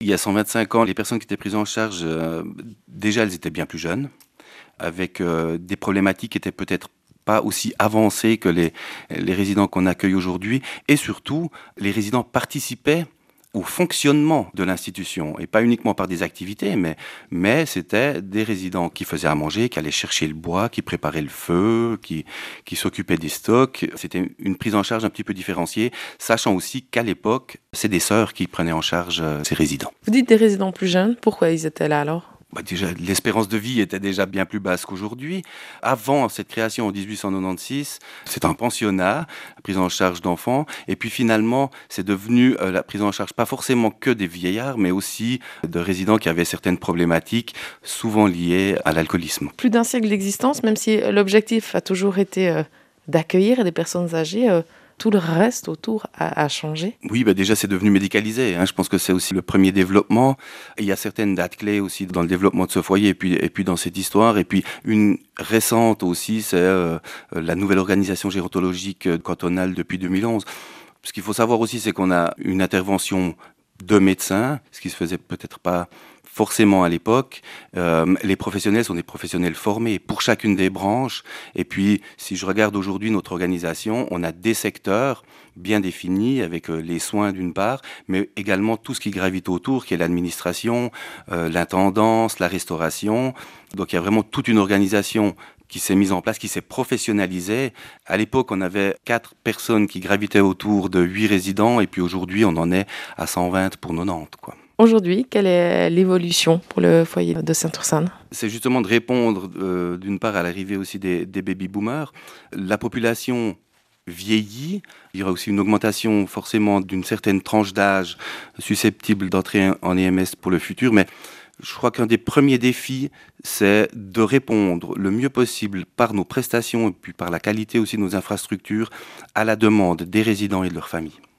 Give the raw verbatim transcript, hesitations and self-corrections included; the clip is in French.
Il y a cent vingt-cinq ans, les personnes qui étaient prises en charge, euh, déjà, elles étaient bien plus jeunes, avec euh, des problématiques qui étaient peut-être pas aussi avancées que les, les résidents qu'on accueille aujourd'hui. Et surtout, les résidents participaient au fonctionnement de l'institution, et pas uniquement par des activités, mais, mais c'était des résidents qui faisaient à manger, qui allaient chercher le bois, qui préparaient le feu, qui, qui s'occupaient des stocks. C'était une prise en charge un petit peu différenciée, sachant aussi qu'à l'époque, c'est des sœurs qui prenaient en charge euh, ces résidents. Vous dites des résidents plus jeunes, pourquoi ils étaient là alors? Bah déjà, l'espérance de vie était déjà bien plus basse qu'aujourd'hui. Avant cette création en dix-huit cent quatre-vingt-seize, c'est un pensionnat, prise en charge d'enfants. Et puis finalement, c'est devenu euh, la prise en charge pas forcément que des vieillards, mais aussi de résidents qui avaient certaines problématiques, souvent liées à l'alcoolisme. Plus d'un siècle d'existence, même si l'objectif a toujours été euh, d'accueillir des personnes âgées, euh, tout le reste autour a, a changé. Oui, bah déjà c'est devenu médicalisé, hein. Je pense que c'est aussi le premier développement. Et il y a certaines dates clés aussi dans le développement de ce foyer et puis, et puis dans cette histoire. Et puis une récente aussi, c'est euh, la nouvelle organisation gérontologique euh, cantonale depuis deux mille onze. Ce qu'il faut savoir aussi, c'est qu'on a une intervention de médecins, ce qui se faisait peut-être pas forcément à l'époque. Euh, les professionnels sont des professionnels formés pour chacune des branches. Et puis, si je regarde aujourd'hui notre organisation, on a des secteurs bien définis avec euh, les soins d'une part, mais également tout ce qui gravite autour, qui est l'administration, euh, l'intendance, la restauration. Donc, il y a vraiment toute une organisation qui s'est mise en place, qui s'est professionnalisée. À l'époque, on avait quatre personnes qui gravitaient autour de huit résidents, et puis aujourd'hui, on en est à cent vingt pour quatre-vingt-dix, quoi. Aujourd'hui, quelle est l'évolution pour le foyer de Sainte-Ursanne? C'est justement de répondre euh, d'une part à l'arrivée aussi des, des baby-boomers. La population vieillit, il y aura aussi une augmentation forcément d'une certaine tranche d'âge susceptible d'entrer en E M S pour le futur, mais je crois qu'un des premiers défis, c'est de répondre le mieux possible par nos prestations et puis par la qualité aussi de nos infrastructures à la demande des résidents et de leurs familles.